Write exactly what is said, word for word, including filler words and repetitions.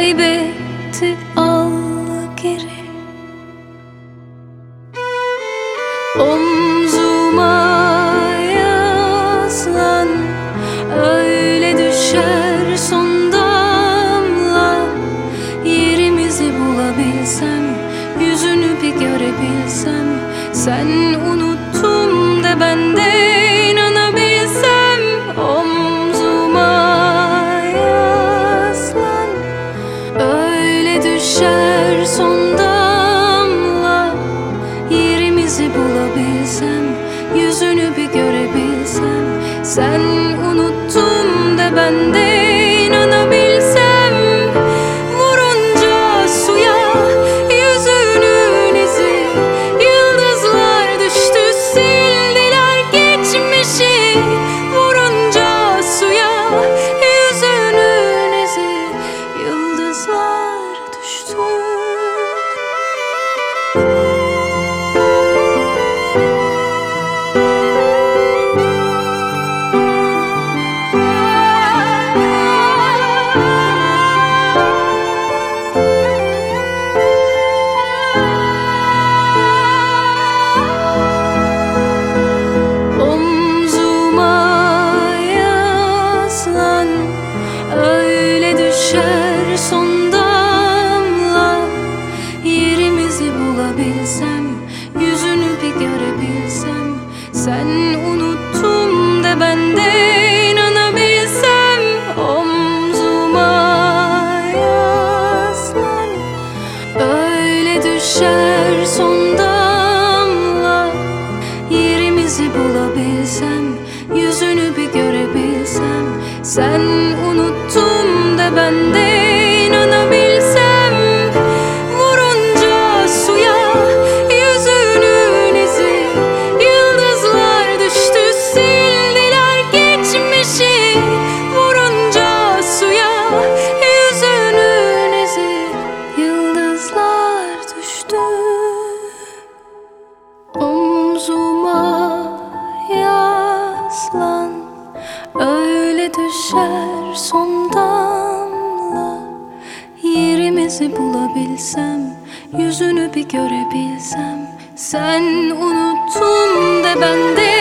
kaybetti, al geri. Omzuma yaslan, öyle düşer son damla. Yerimizi bulabilsem, yüzünü bir görebilsem, sen unuttum de ben de inanabilsem. Omzuma yaslan, öyle düşer son damla. Yerimizi bulabilsem, yüzünü bir görebilsem, sen unuttum de ben de inanabilsem. Vurunca suya yüzünün izi, yıldızlar düştü, sildiler geçmişi. Vurunca suya yüzünün izi, yıldızlar düştü. Öyle düşer son damla. Yerimizi bulabilsem, yüzünü bir görebilsem, sen unuttum de ben de inanabilsem. Omzuma yaslan, öyle düşer son damla. Yerimizi bulabilsem, yüzünü bir görebilsem, sen unuttum de ben de inanabilsem. Vurunca suya yüzünün izi, yıldızlar düştü, sildiler geçmişi. Vurunca suya yüzünün izi, yıldızlar düştü. Omzuma yaslan, öyle düşer son damla. Yerimizi bulabilsem, yüzünü bir görebilsem, sen unuttum de ben de